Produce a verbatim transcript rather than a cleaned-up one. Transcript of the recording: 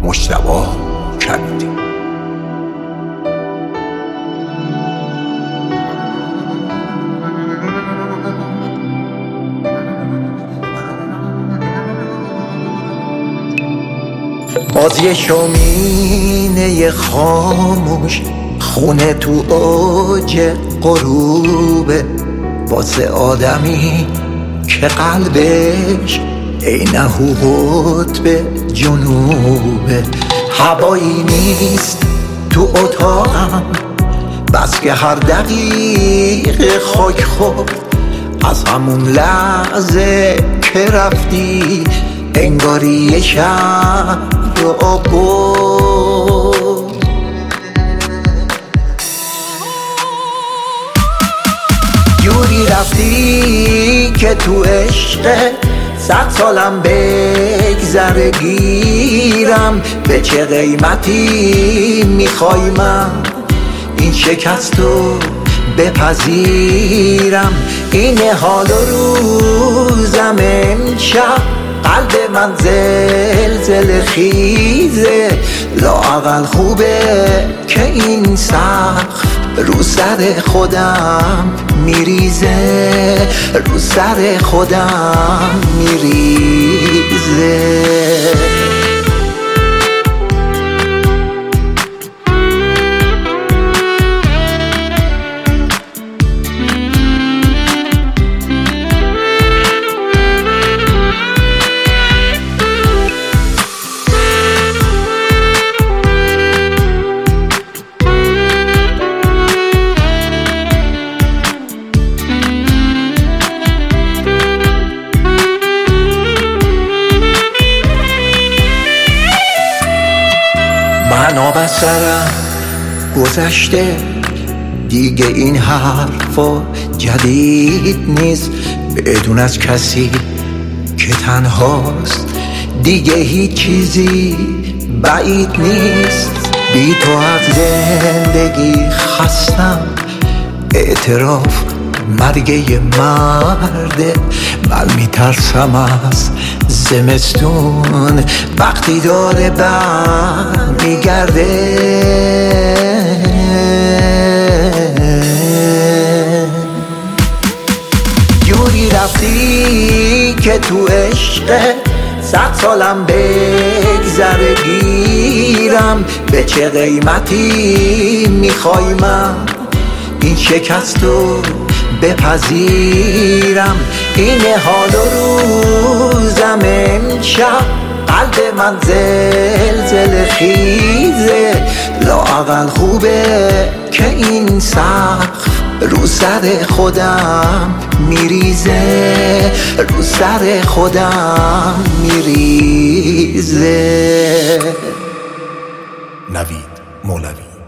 مجتبی کبیری. باز یه شومینه خاموش خونه تو اوج غروبه، واسه آدمی که قلبش عین قطب جنوبه. هوایی نیست تو اتاقم بس که هر دقیقه خاک خورد. از همون لحظه که رفتی انگاری یه شب رو برد. جوری رفتی که تو عشق صد سالم بگذره گیرم. به چه قیمتی میخوای من این شکست رو بپذیرم؟ این حال و روزم امشب قلب من زلزله خیزه. لااقل خوبه که این سقف رو سر خودم میریزه، رو سر خودم میریزه. من آب از سرم گذشته دیگه، این حرفا جدید نیست. بدون از کسی که تنهاست دیگه هیچ چیزی بعید نیست. بی تو از زندگی خستم، اعتراف مرگ یه مرده. من میترسم از زمستون وقتی داره بر میگرده. جوری رفتی که تو عشق صد سالم بگذره گیرم. به چه قیمتی میخوای من این شکست رو بپذیرم؟ این حال و روزم امشب قلب من زلزله خیزه. لااقل خوبه که این سقف رو سر خودم میریزه، رو سر خودم میریزه. نوید مولوی.